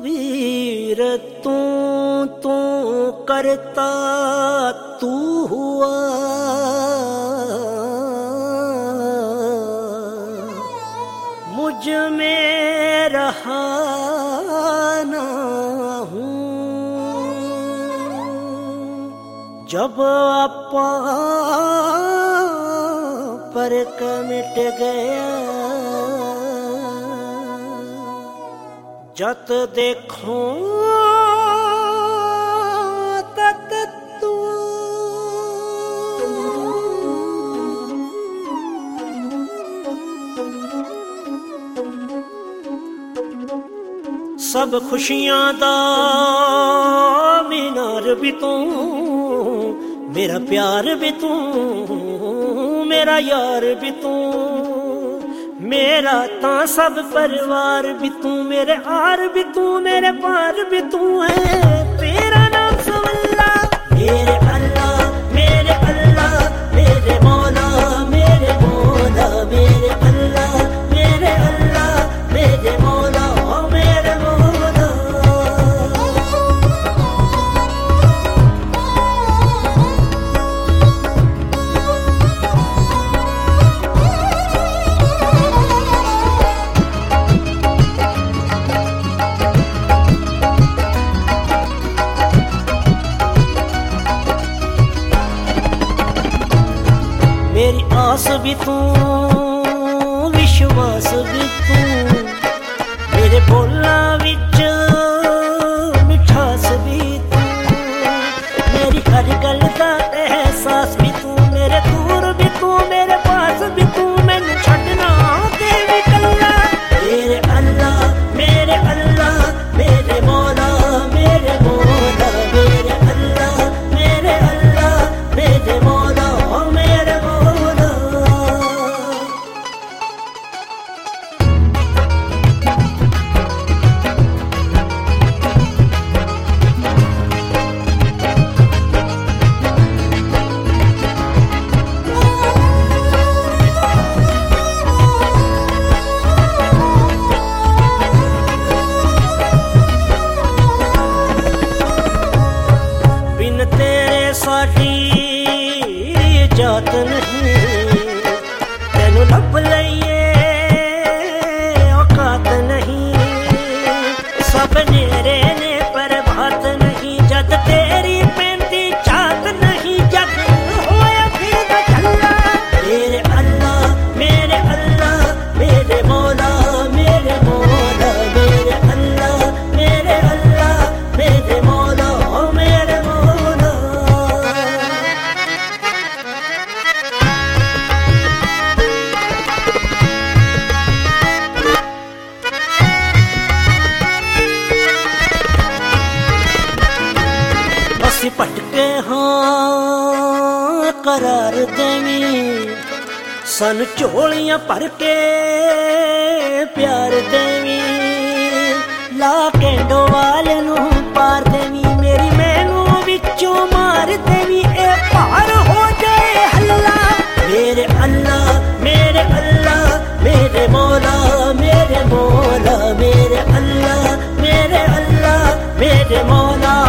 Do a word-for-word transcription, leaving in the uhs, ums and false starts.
तकबीर तू तू करता तू हुआ, मुझ में रहा ना हूँ। जब अपा पर मिट गया, जत देखो तत तू। सब खुशियां दा मीनार भी तू, मेरा प्यार भी तू, मेरा यार भी तू, मेरा तां सब परिवार भी तू, मेरे आर भी तू, मेरे पार भी तू है। तेरा नाम सवल्ला मेरे अल्लाह, मेरे अल्लाह, मेरे मौला, मेरे मौला, मेरे अल्लाह, मेरे अल्लाह, मेरे मौला, मेरे मौला। मेरी आस भी तू, विश्वास भी तू, मेरे बोलना विच मिठास भी तू, मेरी हर गल दा एहसास भी तू, मेरे दूर भी तू, मेरे पास भी तू, मैनू छड्डना दे भी कल्ला। मेरे अल्लाह, मेरे अल्लाह, मेरे मौला, मेरे मौला, मेरे अल्लाह, मेरे अल्लाह, मेरे मौला, मेरे मौला। बिन तेरे साडी जात नहीं, तेनू लब लईए औकात नहीं, सब नेरे ने पर बात नहीं, जद तेरी पैंती चात नहीं, जग होया फिर चला। मेरे अल्लाह, मेरे अल्लाह, मेरे मौला, मेरे मौला, मेरे अल्लाह, मेरे अल्लाह, मेरे मौला, मेरे मौला। ਅਸੀਂ ਭਟਕੇ ਹਾਂ करार देवी, ਸਾਨੂੰ ਝੋਲੀਆਂ ਭਰ ਕੇ ਪਿਆਰ ਦੇਵੀ, ਲਾ ਕੇ ਡੋਵਾਲ ਨੂੰ ਪਾਰ ਦੇਵੀ, ਮੇਰੀ ਮੈਨੂੰ ਵਿੱਚੋਂ ਮਾਰ ਦੇਵੀ, ਇਹ ਭਾਰ ਹੋ ਜਾਏ ਹੱਲਾ। ਮੇਰੇ ਅੱਲਾ, ਮੇਰੇ ਅੱਲਾ, ਮੇਰੇ ਮੌਲਾ, ਮੇਰੇ ਮੌਲਾ, ਮੇਰੇ ਅੱਲਾ, ਮੇਰੇ ਅੱਲਾ, ਮੇਰੇ ਮੌਲਾ।